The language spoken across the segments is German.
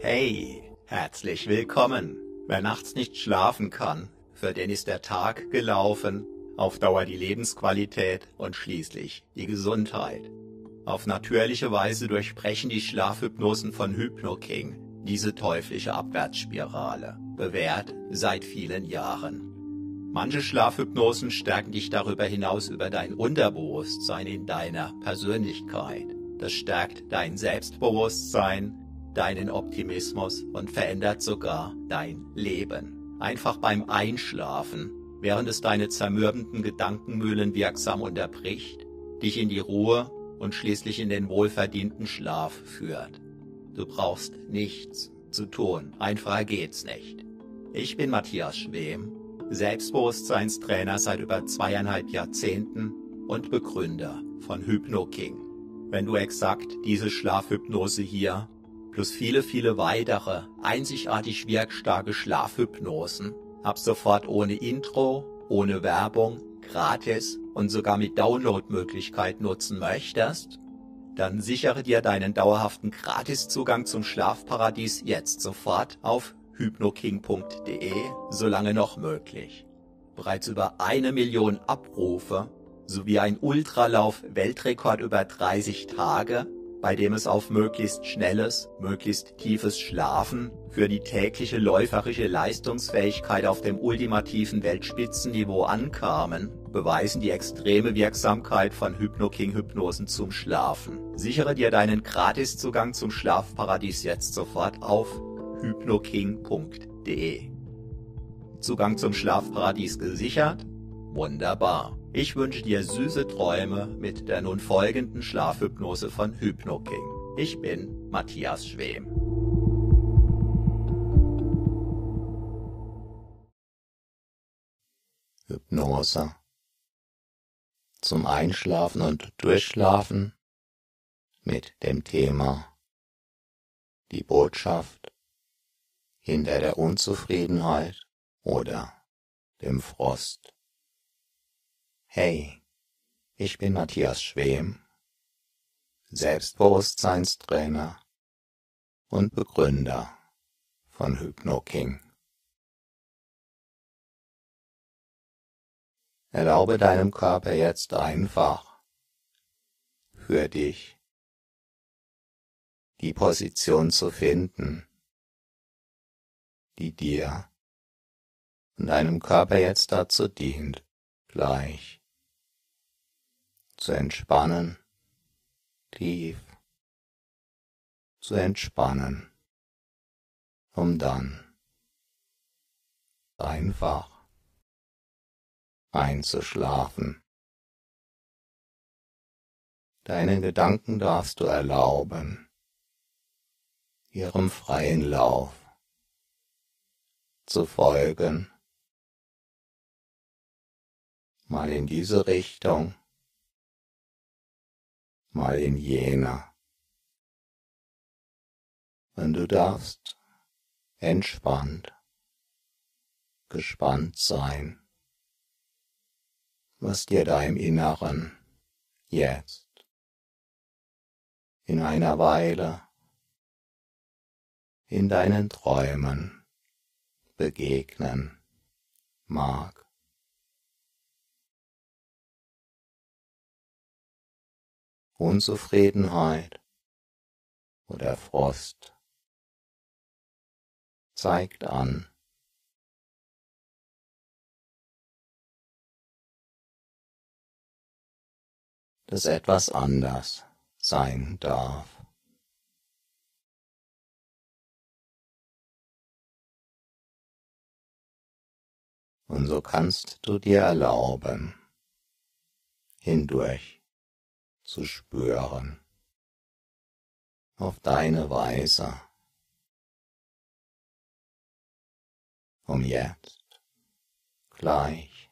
Hey, herzlich willkommen. Wer nachts nicht schlafen kann, für den ist der Tag gelaufen, auf Dauer die Lebensqualität und schließlich die Gesundheit. Auf natürliche Weise durchbrechen die Schlafhypnosen von HypnoKing diese teuflische Abwärtsspirale, bewährt seit vielen Jahren. Manche Schlafhypnosen stärken dich darüber hinaus über dein Unterbewusstsein in deiner Persönlichkeit. Das stärkt dein Selbstbewusstsein, deinen Optimismus und verändert sogar dein Leben. Einfach beim Einschlafen, während es deine zermürbenden Gedankenmühlen wirksam unterbricht, dich in die Ruhe und schließlich in den wohlverdienten Schlaf führt. Du brauchst nichts zu tun, einfacher geht's nicht. Ich bin Matthias Schwem, Selbstbewusstseinstrainer seit über 2,5 Jahrzehnten und Begründer von HypnoKing. Wenn du exakt diese Schlafhypnose hier plus viele weitere einzigartig wirkstarke Schlafhypnosen ab sofort ohne Intro, ohne Werbung, gratis und sogar mit Downloadmöglichkeit nutzen möchtest, dann sichere dir deinen dauerhaften Gratiszugang zum Schlafparadies jetzt sofort auf hypnoking.de, solange noch möglich. Bereits über 1 Million Abrufe sowie ein Ultralauf-Weltrekord über 30 Tage, bei dem es auf möglichst schnelles, möglichst tiefes Schlafen für die tägliche läuferische Leistungsfähigkeit auf dem ultimativen Weltspitzenniveau ankamen, beweisen die extreme Wirksamkeit von HypnoKing-Hypnosen zum Schlafen. Sichere dir deinen Gratiszugang zum Schlafparadies jetzt sofort auf hypnoking.de. Zugang zum Schlafparadies gesichert? Wunderbar. Ich wünsche dir süße Träume mit der nun folgenden Schlafhypnose von HypnoKing. Ich bin Matthias Schwem. Hypnose zum Einschlafen und Durchschlafen mit dem Thema die Botschaft hinter der Unzufriedenheit oder dem Frust. Hey, ich bin Matthias Schwem, Selbstbewusstseinstrainer und Begründer von HypnoKing. Erlaube deinem Körper jetzt einfach für dich die Position zu finden, die dir und deinem Körper jetzt dazu dient, gleich zu entspannen, tief zu entspannen, um dann einfach einzuschlafen. Deinen Gedanken darfst du erlauben, ihrem freien Lauf zu folgen, mal in diese Richtung, mal in jene. Und du darfst entspannt, gespannt sein, was dir da im Inneren jetzt in einer Weile in deinen Träumen begegnen mag. Unzufriedenheit oder Frust zeigt an, dass etwas anders sein darf. Und so kannst du dir erlauben, hindurch zu spüren, auf deine Weise, um jetzt gleich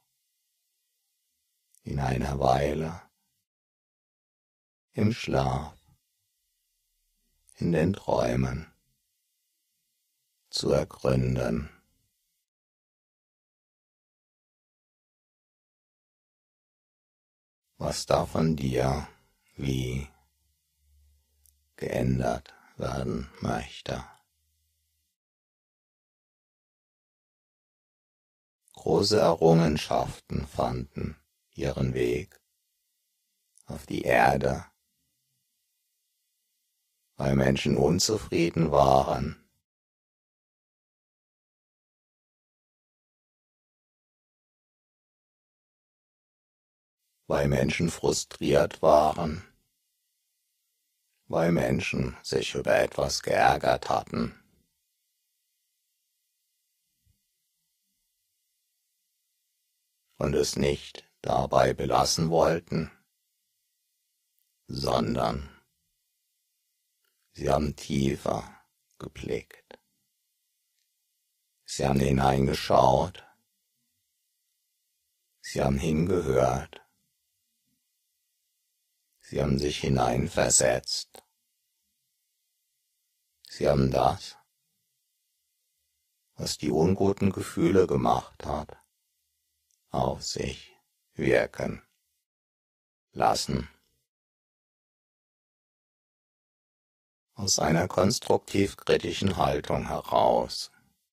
in einer Weile im Schlaf, in den Träumen zu ergründen, was da von dir wie geändert werden möchte. große Errungenschaften fanden ihren Weg auf die Erde, weil Menschen unzufrieden waren, weil Menschen frustriert waren, weil Menschen sich über etwas geärgert hatten. Und es nicht dabei belassen wollten, sondern sie haben tiefer geblickt. Sie haben hineingeschaut, sie haben hingehört, sie haben sich hineinversetzt, sie haben das, was die unguten Gefühle gemacht hat, auf sich wirken lassen. Aus einer konstruktiv-kritischen Haltung heraus.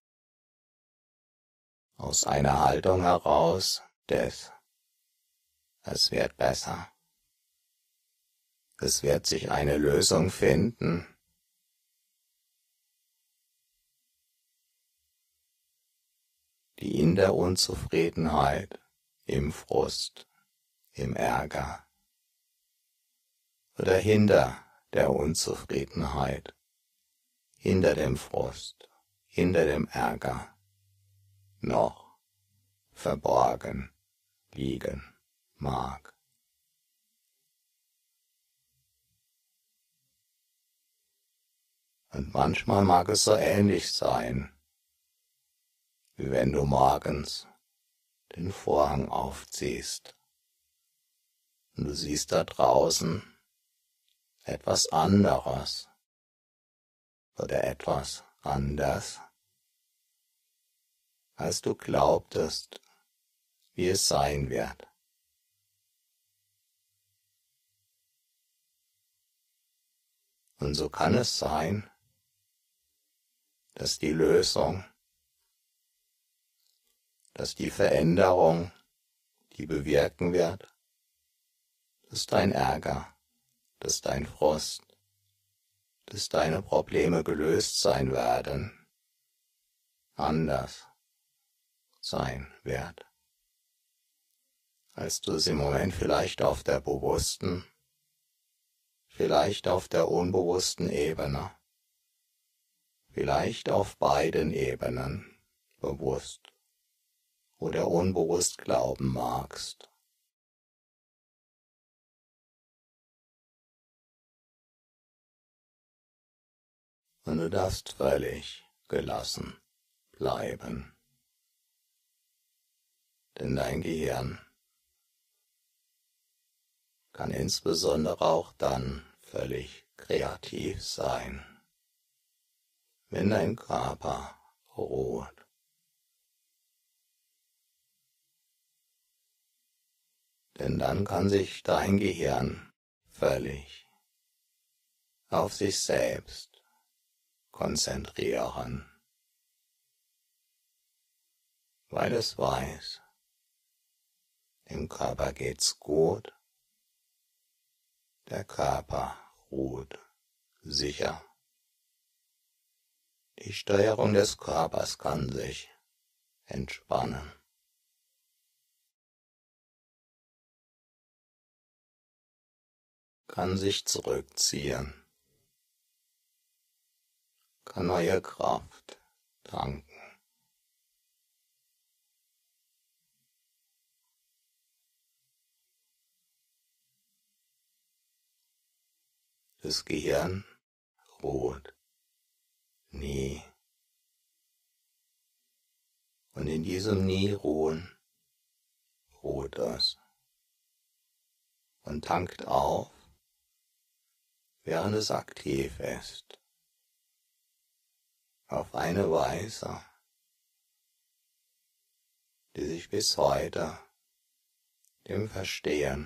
Aus einer Haltung heraus des Es wird besser. Es wird sich eine Lösung finden. Die in der Unzufriedenheit, im Frust, im Ärger oder hinter der Unzufriedenheit, hinter dem Frust, hinter dem Ärger noch verborgen liegen mag. Und manchmal mag es so ähnlich sein, wie wenn du morgens den Vorhang aufziehst und du siehst da draußen etwas anderes oder etwas anders, als du glaubtest, wie es sein wird. Und so kann es sein, dass die Lösung, dass die Veränderung, die bewirken wird, dass dein Ärger, dass dein Frust, dass deine Probleme gelöst sein werden, anders sein wird, als du es im Moment vielleicht auf der bewussten, vielleicht auf der unbewussten Ebene, vielleicht auf beiden Ebenen bewusst oder unbewusst glauben magst. Und du darfst völlig gelassen bleiben, denn dein Gehirn kann insbesondere auch dann völlig kreativ sein, wenn dein Körper ruht. Denn dann kann sich dein Gehirn völlig auf sich selbst konzentrieren, weil es weiß, dem Körper geht's gut, der Körper ruht sicher. Die Steuerung des Körpers kann sich entspannen. Kann sich zurückziehen, kann neue Kraft tanken. Das Gehirn ruht nie. Und in diesem Nie-Ruhen ruht es und tankt auf, während es aktiv ist, auf eine Weise, die sich bis heute dem Verstehen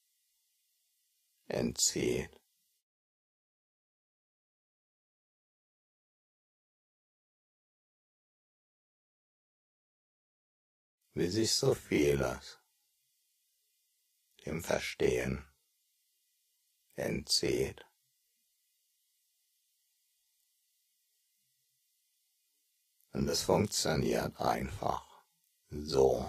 entzieht. wie sich so vieles dem Verstehen entzieht. Und es funktioniert einfach so,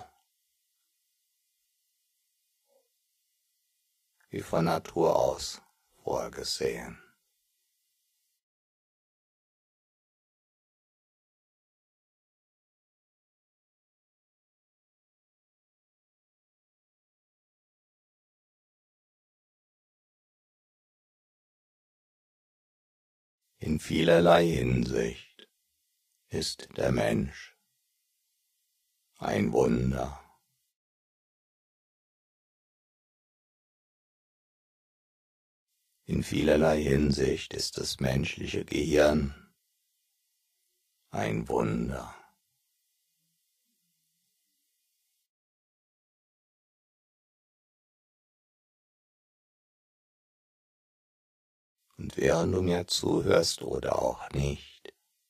wie von Natur aus vorgesehen. In vielerlei Hinsicht ist der Mensch ein Wunder. In vielerlei Hinsicht ist das menschliche Gehirn ein Wunder. Und während du mir zuhörst oder auch nicht,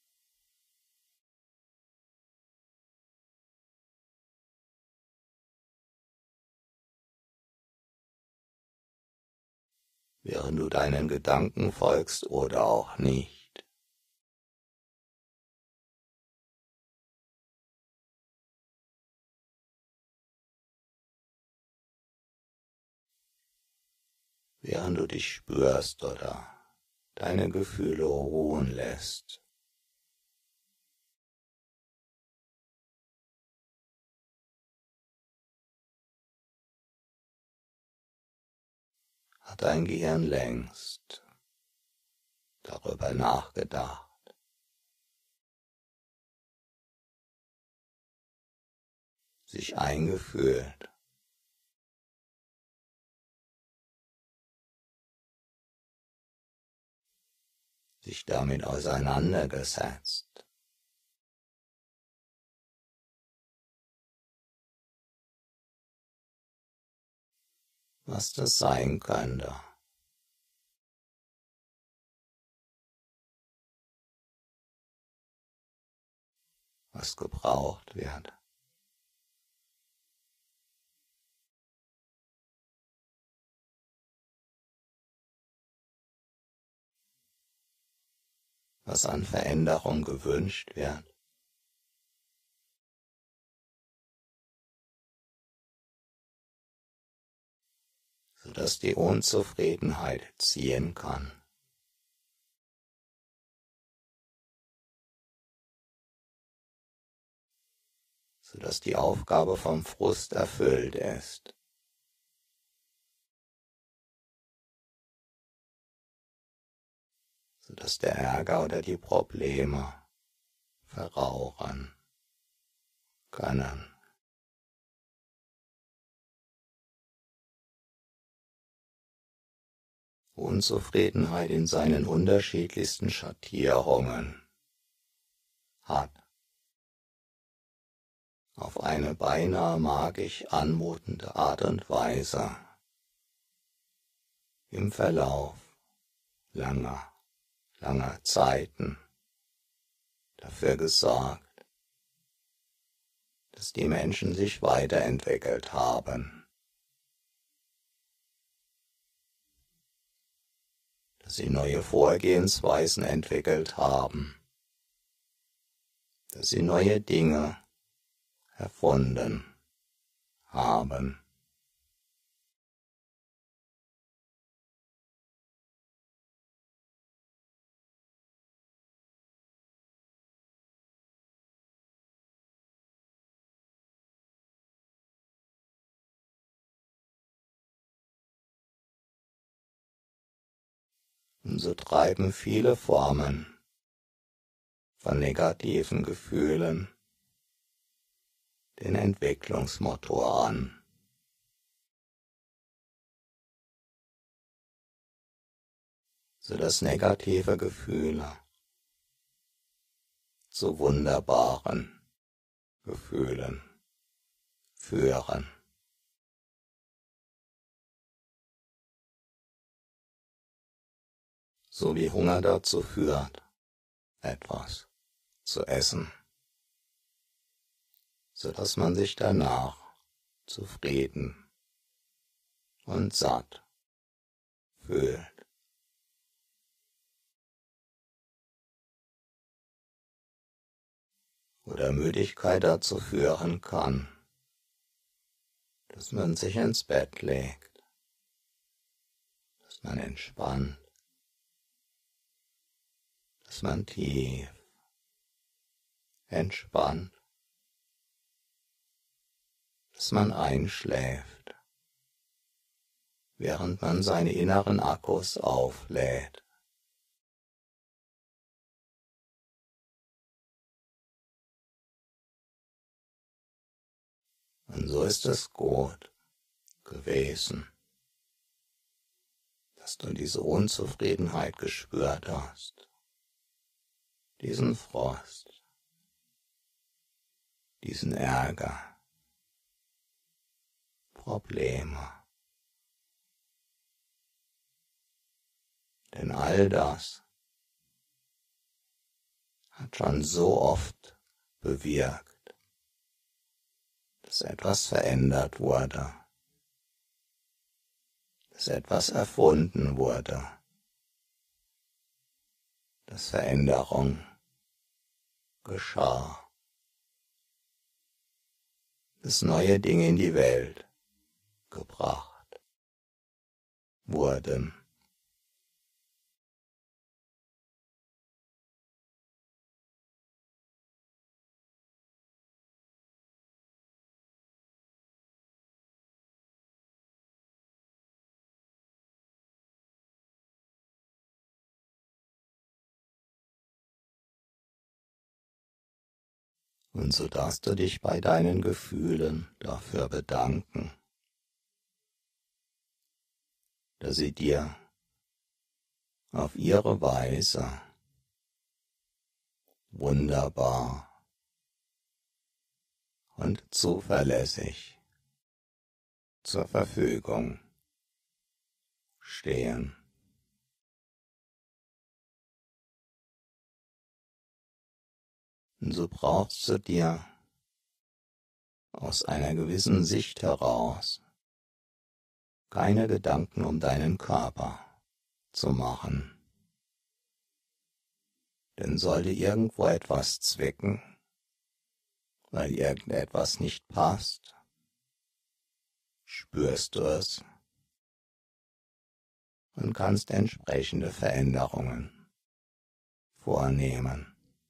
während du deinen Gedanken folgst oder auch nicht, während du dich spürst oder deine Gefühle ruhen lässt, hat dein Gehirn längst darüber nachgedacht, sich eingefühlt, sich damit auseinandergesetzt, was das sein könnte, was gebraucht wird. Was an Veränderung gewünscht wird. Sodass die Unzufriedenheit ziehen kann. Sodass die Aufgabe vom Frust erfüllt ist. Sodass der Ärger oder die Probleme verrauchen können. Unzufriedenheit in seinen unterschiedlichsten Schattierungen hat auf eine beinahe magisch anmutende Art und Weise im Verlauf langer Zeiten dafür gesorgt, dass die Menschen sich weiterentwickelt haben, dass sie neue Vorgehensweisen entwickelt haben, dass sie neue Dinge erfunden haben. Und so treiben viele Formen von negativen Gefühlen den Entwicklungsmotor an. Sodass negative Gefühle zu wunderbaren Gefühlen führen. So wie Hunger dazu führt, etwas zu essen. so dass man sich danach zufrieden und satt fühlt. Oder Müdigkeit dazu führen kann, dass man sich ins Bett legt, dass man entspannt, dass man tief entspannt, dass man einschläft, während man seine inneren Akkus auflädt. Und so ist es gut gewesen, dass du diese Unzufriedenheit gespürt hast, diesen Frost, diesen Ärger, Probleme. Denn all das hat schon so oft bewirkt, dass etwas verändert wurde, dass etwas erfunden wurde, dass Veränderung geschah, dass neue Dinge in die Welt gebracht wurden. Und so darfst du dich bei deinen Gefühlen dafür bedanken, dass sie dir auf ihre Weise wunderbar und zuverlässig zur Verfügung stehen. Und so brauchst du dir aus einer gewissen Sicht heraus keine Gedanken um deinen Körper zu machen. Denn sollte irgendwo etwas zwicken, weil irgendetwas nicht passt, spürst du es und kannst entsprechende Veränderungen vornehmen.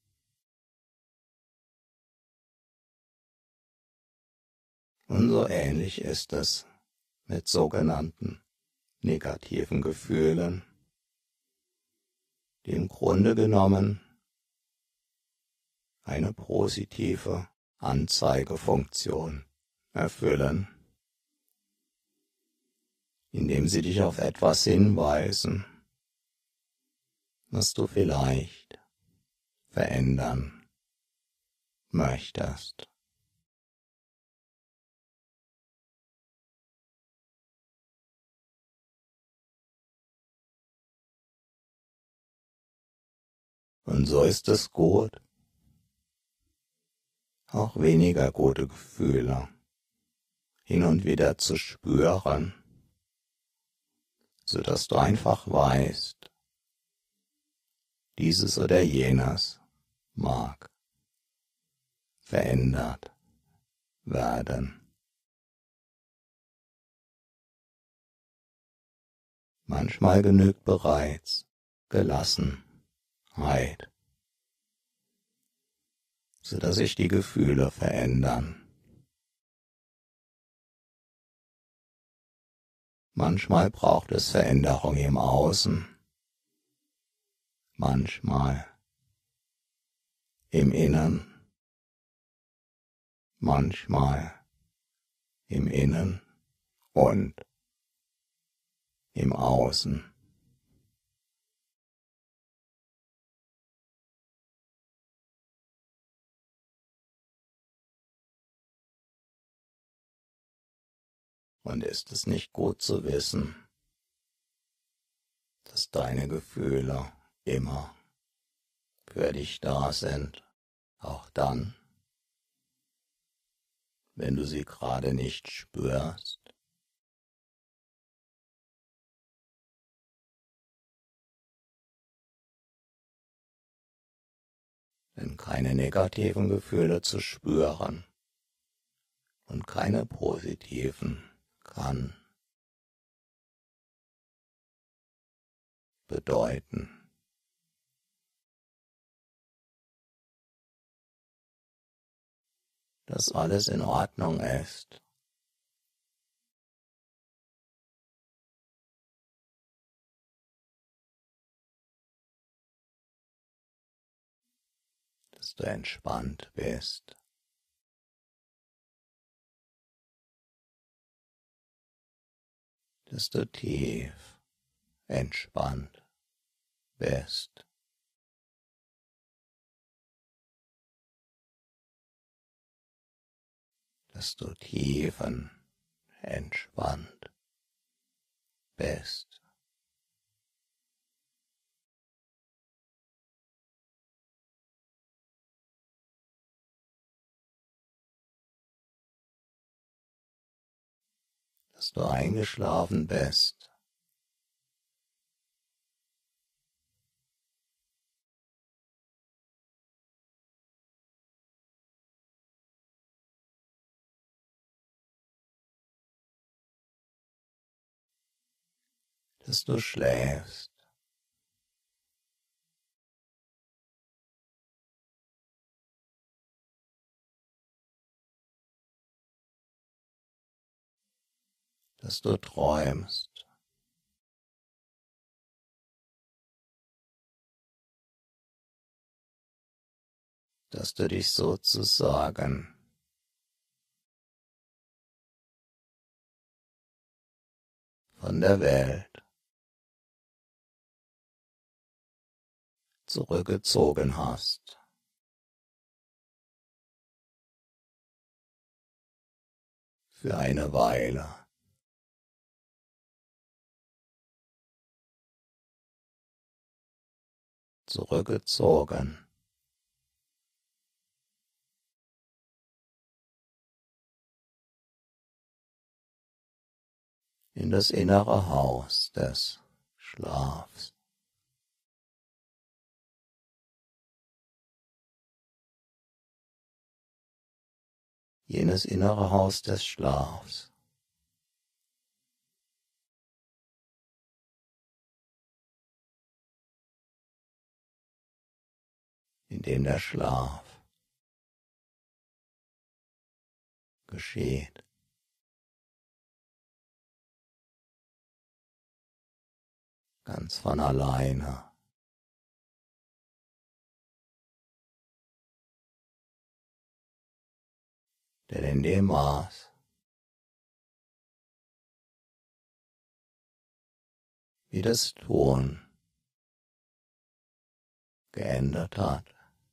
Und so ähnlich ist es mit sogenannten negativen Gefühlen, die im Grunde genommen eine positive Anzeigefunktion erfüllen, indem sie dich auf etwas hinweisen, was du vielleicht verändern möchtest. Und so ist es gut, auch weniger gute Gefühle hin und wieder zu spüren, sodass du einfach weißt, dieses oder jenes mag verändert werden. Manchmal genügt bereits Gelassenheit, sodass sich die Gefühle verändern. Manchmal braucht es Veränderung im Außen, manchmal im Innen, manchmal im Innen und im Außen. Und ist es nicht gut zu wissen, dass deine Gefühle immer für dich da sind, auch dann, wenn du sie gerade nicht spürst. Denn keine negativen Gefühle zu spüren und keine positiven kann bedeuten, dass alles in Ordnung ist. Dass du entspannt bist. Dass du tief entspannt bist. Dass du tiefenentspannt bist. Dass du eingeschlafen bist. Dass du schläfst. Dass du träumst. Dass du dich sozusagen von der Welt zurückgezogen hast. Für eine Weile. Zurückgezogen. In das innere Haus des Schlafs. Jenes innere Haus des Schlafs, in dem der Schlaf geschieht. Ganz von alleine. Denn in dem Maß, wie das Tun geändert hat,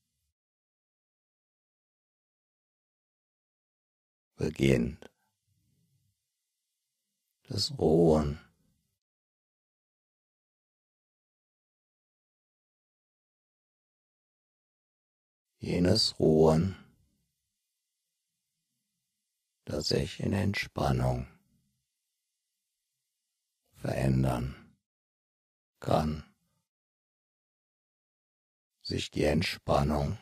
beginnt das Ruhen. Jenes Ruhen, das sich in Entspannung verändern kann, sich die Entspannung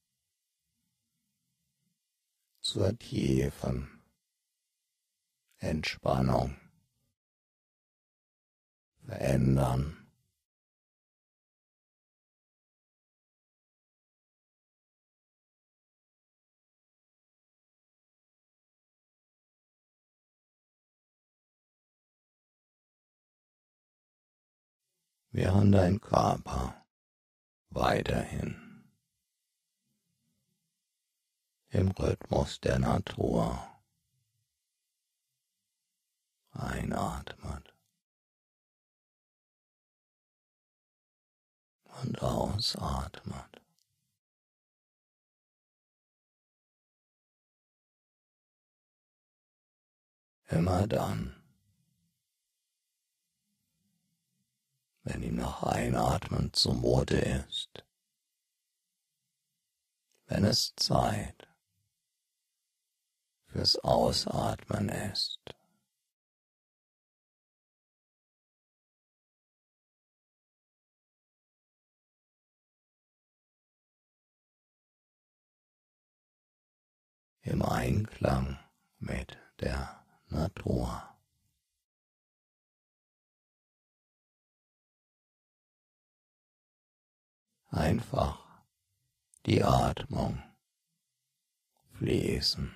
zur tiefen Entspannung verändern. Während dein Körper weiterhin im Rhythmus der Natur einatmet und ausatmet. Immer dann, wenn ihm nach Einatmen zumute ist, wenn es Zeit fürs Ausatmen ist. Im Einklang mit der Natur. Einfach die Atmung fließen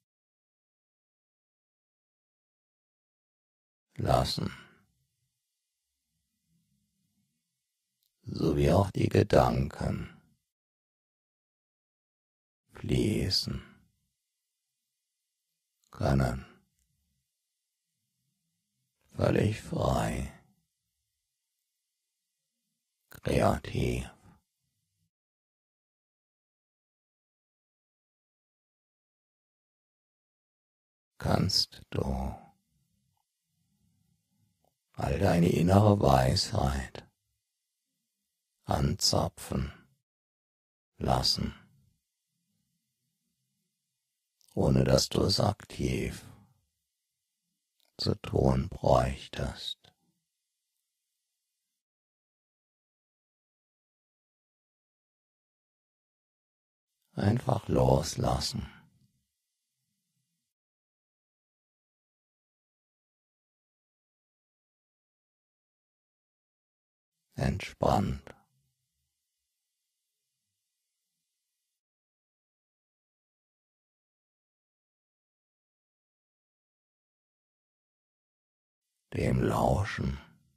lassen, sowie auch die Gedanken fließen können, völlig frei, kreativ. Kannst du all deine innere Weisheit anzapfen lassen, ohne dass du es aktiv zu tun bräuchtest. Einfach loslassen. Entspannt. Dem lauschen.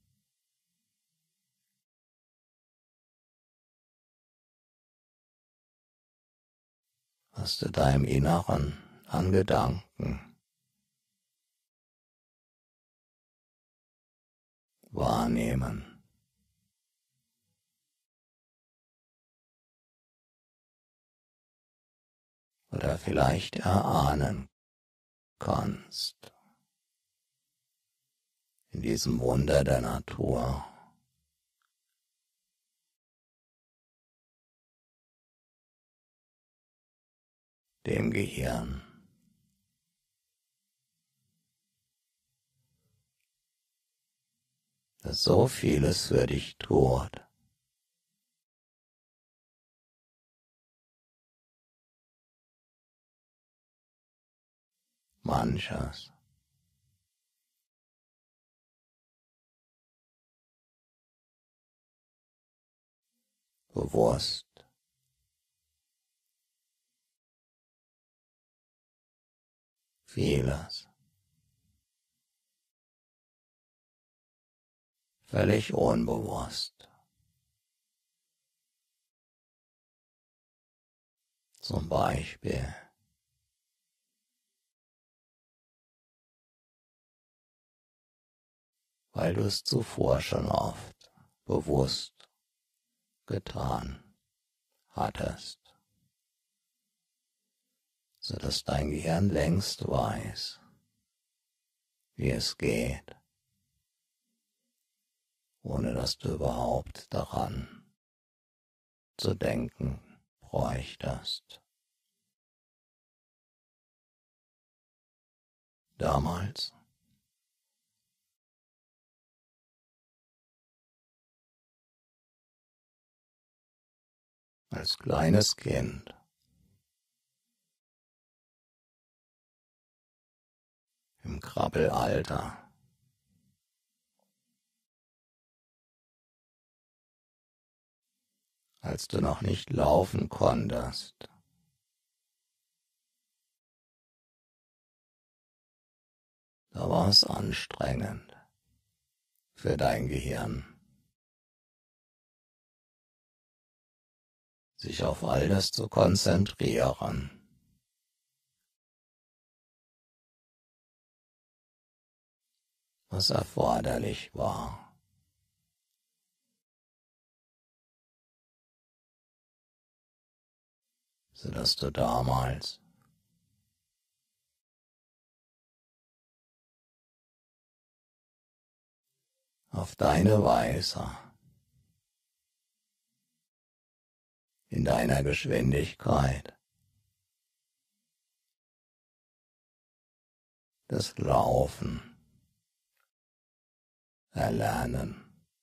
Was du deinem Inneren an Gedanken wahrnehmen oder vielleicht erahnen kannst in diesem Wunder der Natur. Dem Gehirn. Das so vieles für dich tut. Manches bewusst, vieles völlig unbewusst. Zum Beispiel weil du es zuvor schon oft bewusst getan hattest, so dass dein Gehirn längst weiß, wie es geht, ohne dass du überhaupt daran zu denken bräuchtest. Damals, als kleines Kind, im Krabbelalter, als du noch nicht laufen konntest, da war es anstrengend für dein Gehirn, sich auf all das zu konzentrieren, was erforderlich war. Sodass du damals auf deine Weise in deiner Geschwindigkeit des Laufen erlernen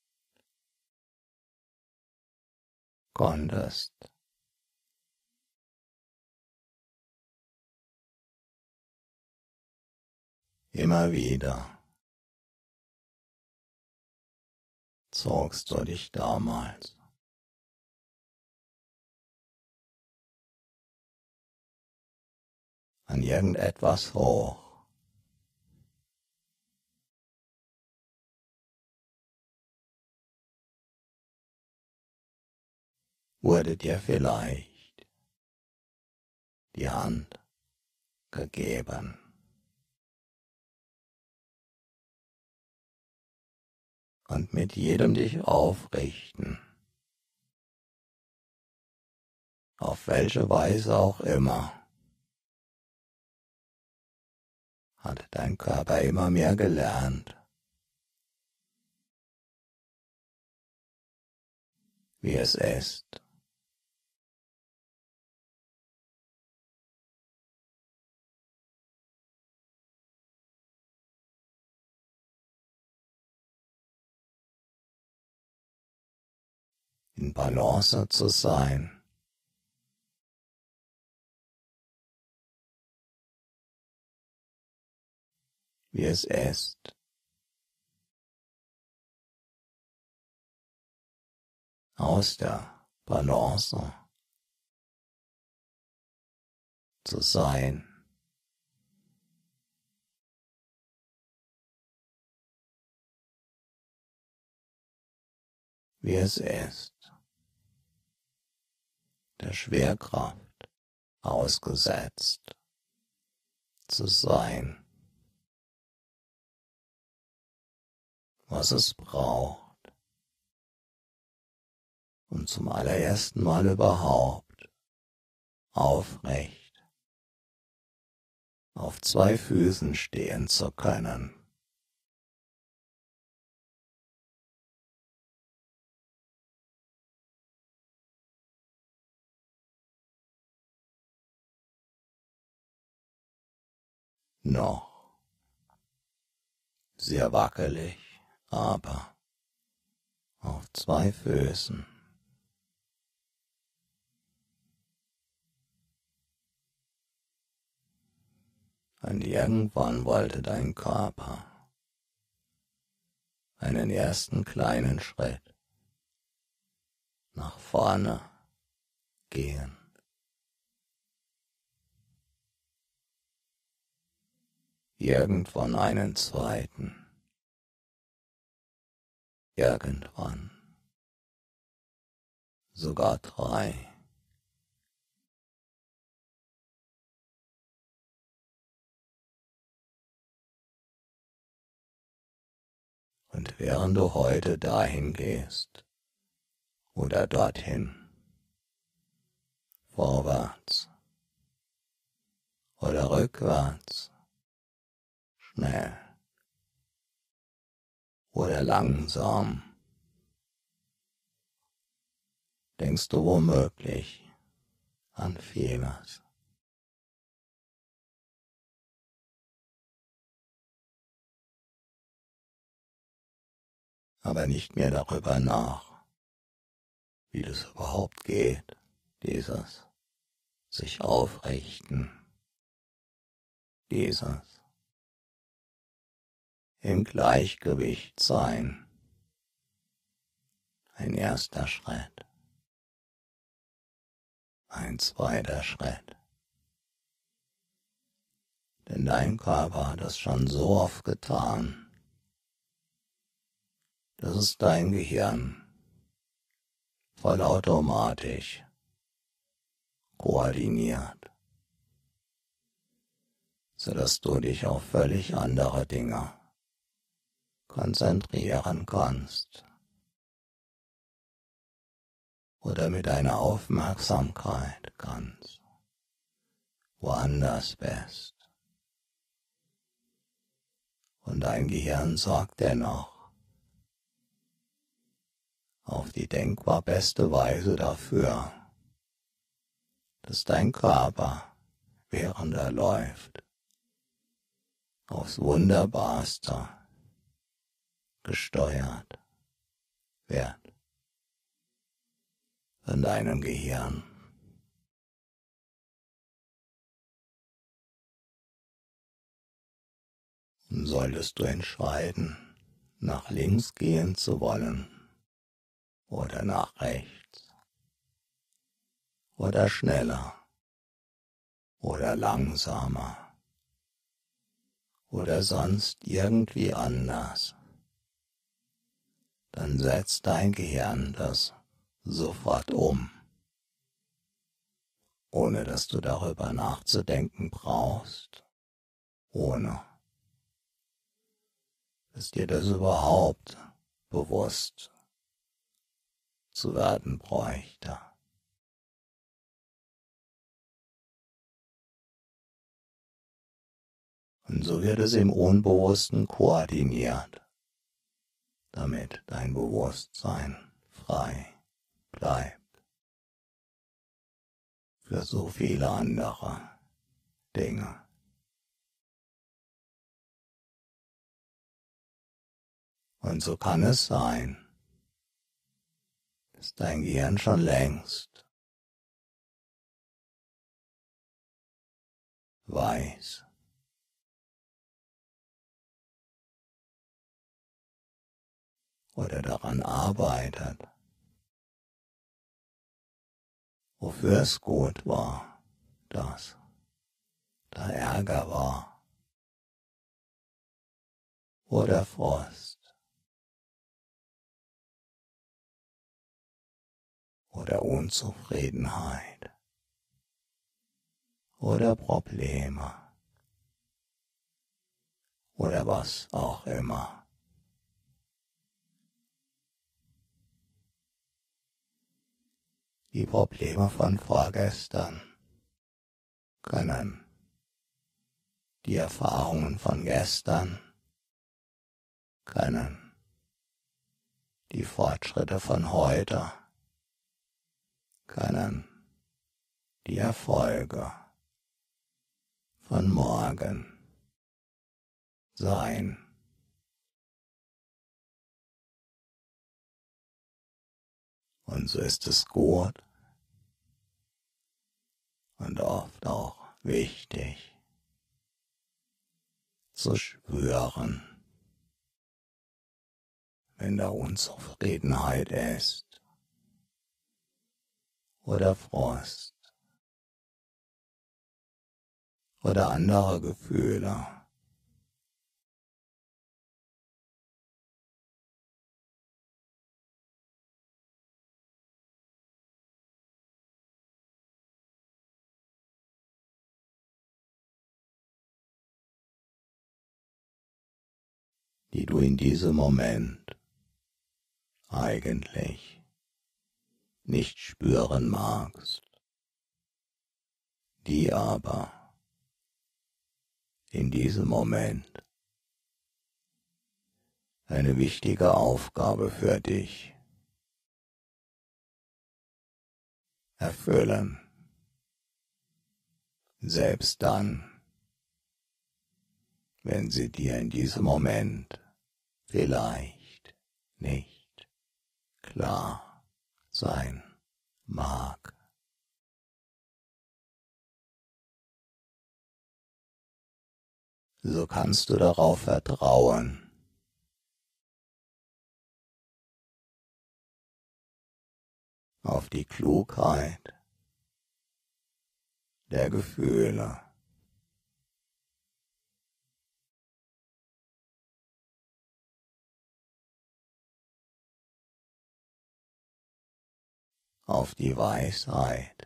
konntest. Immer wieder zogst du dich damals an irgendetwas hoch, wurde dir vielleicht die Hand gegeben. Und mit jedem dich aufrichten, auf welche Weise auch immer, hat dein Körper immer mehr gelernt, wie es ist, in Balance zu sein, wie es ist, aus der Balance zu sein. Wie es ist, der Schwerkraft ausgesetzt zu sein, was es braucht, um zum allerersten Mal überhaupt aufrecht auf zwei Füßen stehen zu können. Noch sehr wackelig, aber auf zwei Füßen. Und irgendwann wollte dein Körper einen ersten kleinen Schritt nach vorne gehen. Irgendwann einen zweiten. Irgendwann sogar drei. Und während du heute dahin gehst oder dorthin, vorwärts oder rückwärts, schnell oder langsam, denkst du womöglich an vieles. Aber nicht mehr darüber nach, wie das überhaupt geht, dieses sich aufrichten, dieses im Gleichgewicht sein. Ein erster Schritt, ein zweiter Schritt. Denn dein Körper hat es schon so oft getan, dass es dein Gehirn vollautomatisch koordiniert, sodass du dich auf völlig andere Dinge konzentrieren kannst oder mit deiner Aufmerksamkeit ganz woanders bist. Und dein Gehirn sorgt dennoch auf die denkbar beste Weise dafür, dass dein Körper, während er läuft, aufs Wunderbarste gesteuert wird von deinem Gehirn. Und solltest du entscheiden, nach links gehen zu wollen oder nach rechts oder schneller oder langsamer oder sonst irgendwie anders, dann setzt dein Gehirn das sofort um, ohne dass du darüber nachzudenken brauchst, ohne dass dir das überhaupt bewusst zu werden bräuchte. Und so wird es im Unbewussten koordiniert, damit dein Bewusstsein frei bleibt für so viele andere Dinge. Und so kann es sein, dass dein Gehirn schon längst weiß, oder daran arbeitet, wofür es gut war, dass da Ärger war oder Frust oder Unzufriedenheit oder Probleme oder was auch immer. Die Probleme von vorgestern können die Erfahrungen von gestern, können die Fortschritte von heute, können die Erfolge von morgen sein. Und so ist es gut und oft auch wichtig zu spüren, wenn da Unzufriedenheit ist oder Frust oder andere Gefühle. Die du in diesem Moment eigentlich nicht spüren magst, die aber in diesem Moment eine wichtige Aufgabe für dich erfüllen, selbst dann, wenn sie dir in diesem Moment vielleicht nicht klar sein mag. So kannst du darauf vertrauen, auf die Klugheit der Gefühle, auf die Weisheit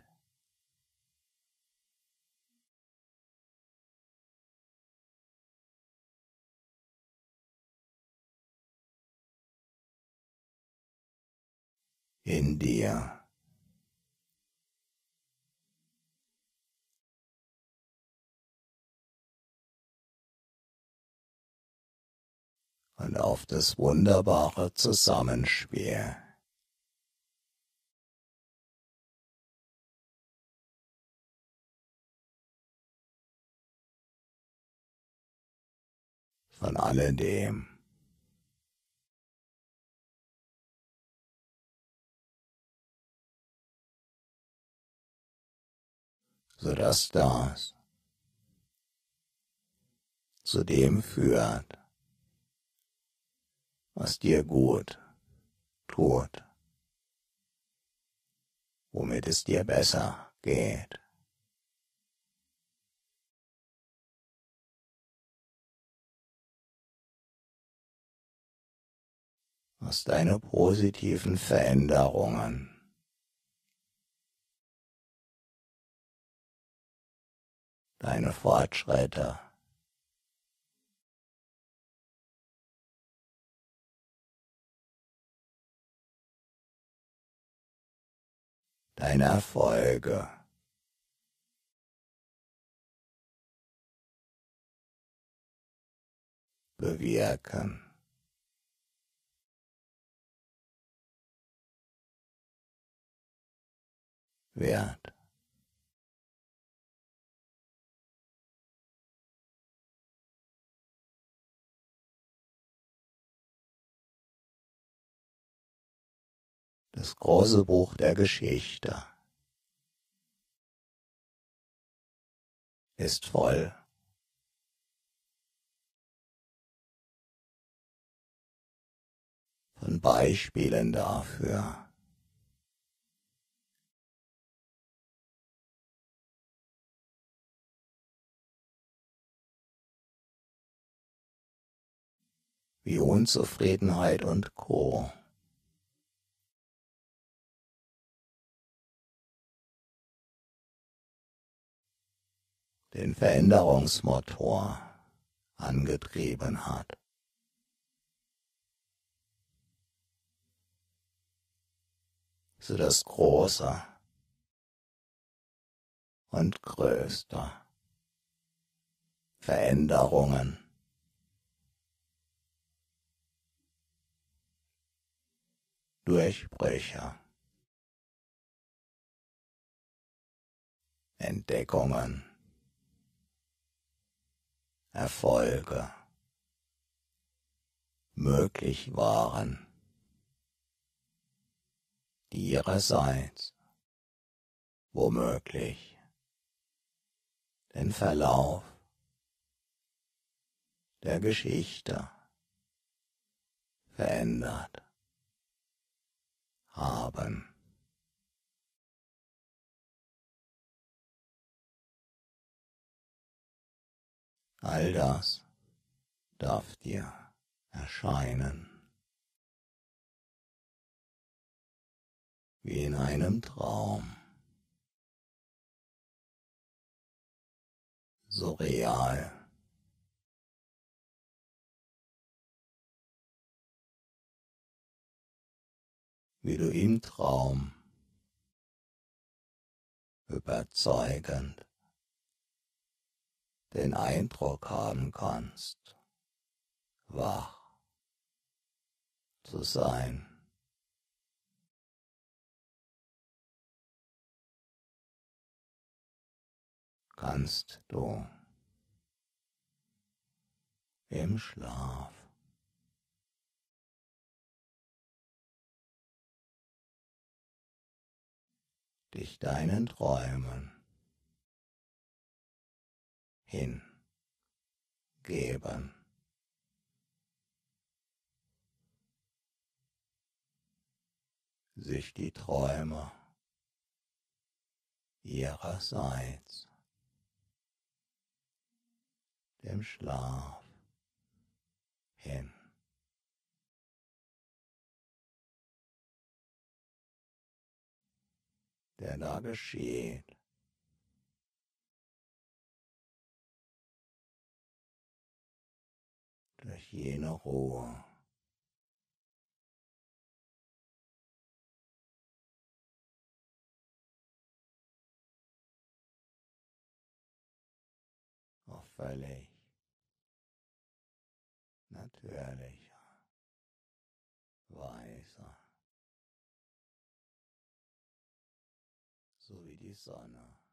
in dir. Und auf das wunderbare Zusammenspiel von alledem. Sodass das zu dem führt, was dir gut tut, womit es dir besser geht. Was deine positiven Veränderungen, deine Fortschritte, deine Erfolge bewirken. Wird. Das große Buch der Geschichte ist voll von Beispielen dafür, wie Unzufriedenheit und Co. den Veränderungsmotor angetrieben hat. So das Große und Größte Veränderungen, Durchbrüche, Entdeckungen, Erfolge möglich waren, die ihrerseits womöglich den Verlauf der Geschichte verändert haben. All das darf dir erscheinen wie in einem Traum, so real, wie du im Traum überzeugend den Eindruck haben kannst, wach zu sein. Kannst du im Schlaf dich deinen Träumen hingeben. Sich die Träume ihrerseits dem Schlaf hin, der da geschieht, durch jene Ruhe, auf völlig natürlicher Weise, so wie die Sonne